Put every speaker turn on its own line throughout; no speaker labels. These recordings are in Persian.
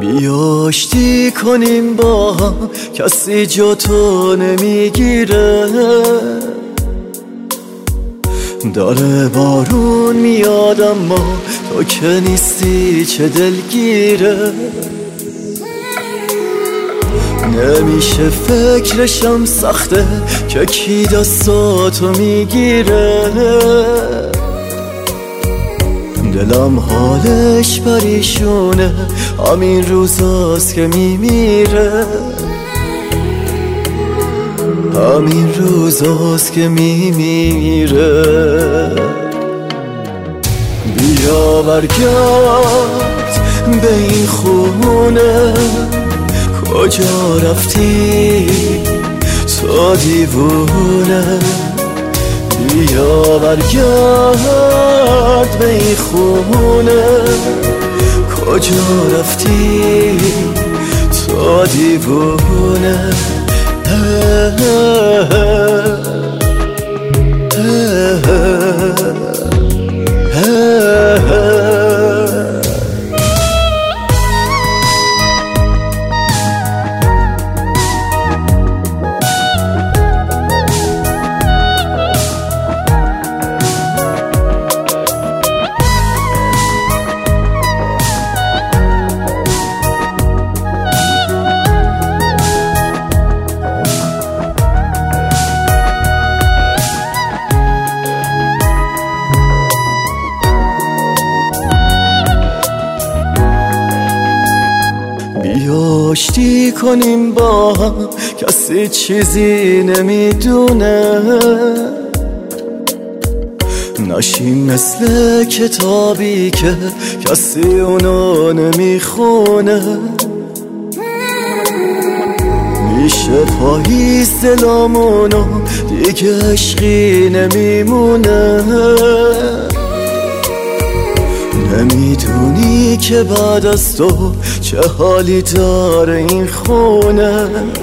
آشتی کنیم با هم، کسی جا تو نمیگیره. داره بارون میاد اما تو که نیستی چه دلگیره. نمیشه فکرشم سخته که کی دستاتو میگیره. دلم حالش پریشونه، همین روزاست که میمیره. همین روزاست که میمیره. بیا برگرد به این خونه، کجا رفتی تو دیوونه. بیا برگرد به این خونه، کجا رفتی تو دیوونه. آشتی کنیم با هم، کسی چیزی نمیدونه. نشیم مثل کتابی که کسی اونو نمیخونه. میشه پاییز دلامونو دیگه عشقی نمیمونه. نمیدونی که بعد از تو چه حالی داره این خونه.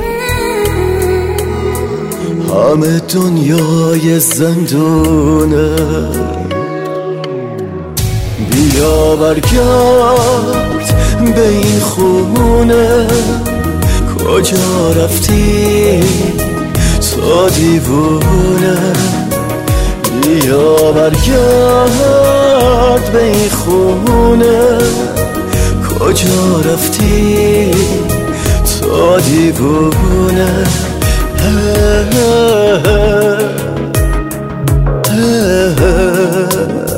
همه دنیای زندونه. بیا برگرد به این خونه، کجا رفتی تو دیوونه. بیا برگرد به این خونه، کجا رفتی تو دیوونه.